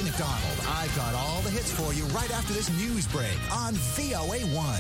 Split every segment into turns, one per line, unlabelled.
McDonald. I've got all the hits for you right after this news break on VOA1.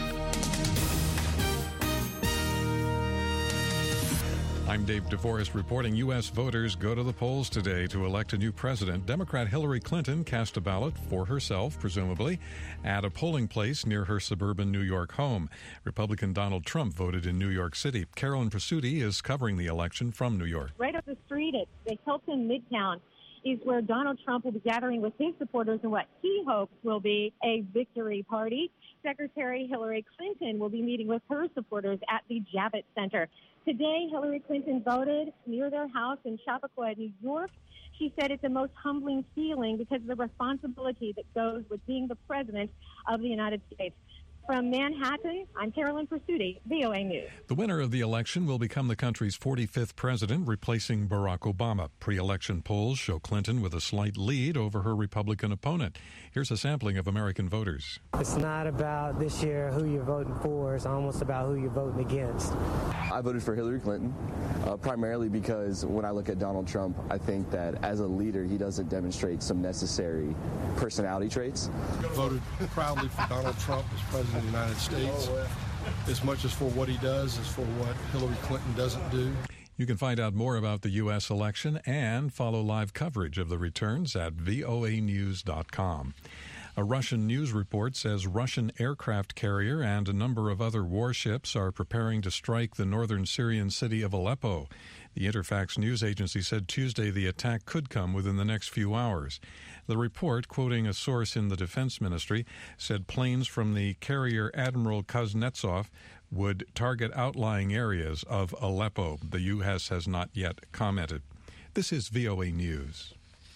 I'm Dave DeForest reporting U.S. voters go to the polls today to elect a new president. Democrat Hillary Clinton cast a ballot for herself, presumably, at a polling place near her suburban New York home. Republican Donald Trump voted in New York City. Carolyn Presutti is covering the election from New York.
Right up the street at the Hilton Midtown is where Donald Trump will be gathering with his supporters in what he hopes will be a victory party. Secretary Hillary Clinton will be meeting with her supporters at the Javits Center. Today, Hillary Clinton voted near their house in Chappaqua, New York. She said it's the most humbling feeling because of the responsibility that goes with being the president of the United States. From Manhattan, I'm Carolyn Presutti, VOA News.
The winner of the election will become the country's 45th president, replacing Barack Obama. Pre-election polls show Clinton with a slight lead over her Republican opponent. Here's a sampling of American voters.
It's not about this year who you're voting for. It's almost about who you're voting against.
I voted for Hillary Clinton, primarily because when I look at Donald Trump, I think that as a leader, he doesn't demonstrate some necessary personality traits.
I voted proudly for Donald Trump as president of the United States, as much as for what he does as for what Hillary Clinton doesn't do.
You can find out more about the U.S. election and follow live coverage of the returns at voanews.com. A Russian news report says Russian aircraft carrier and a number of other warships are preparing to strike the northern Syrian city of Aleppo. The Interfax news agency said Tuesday the attack could come within the next few hours. The report, quoting a source in the defense ministry, said planes from the carrier Admiral Kuznetsov would target outlying areas of Aleppo. The U.S. has not yet commented. This is VOA News.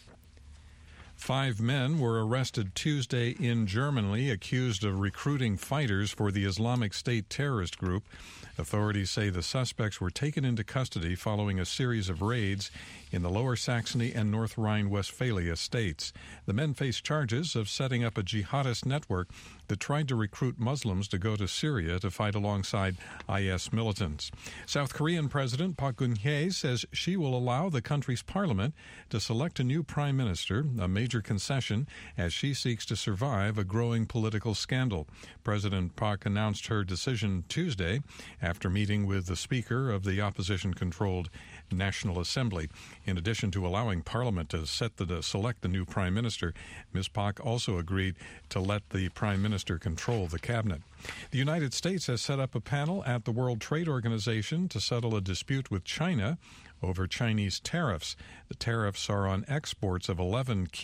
5 men were arrested Tuesday in Germany, accused of recruiting fighters for the Islamic State terrorist group. Authorities say the suspects were taken into custody following a series of raids in the Lower Saxony and North Rhine-Westphalia states. The men face charges of setting up a jihadist network that tried to recruit Muslims to go to Syria to fight alongside IS militants. South Korean President Park Geun-hye says she will allow the country's parliament to select a new prime minister, a major concession as she seeks to survive a growing political scandal. President Park announced her decision Tuesday after meeting with the Speaker of the opposition-controlled National Assembly. In addition to allowing Parliament to select the new Prime Minister, Ms. Park also agreed to let the Prime Minister control the cabinet. The United States has set up a panel at the World Trade Organization to settle a dispute with China over Chinese tariffs. The tariffs are on exports of 11 key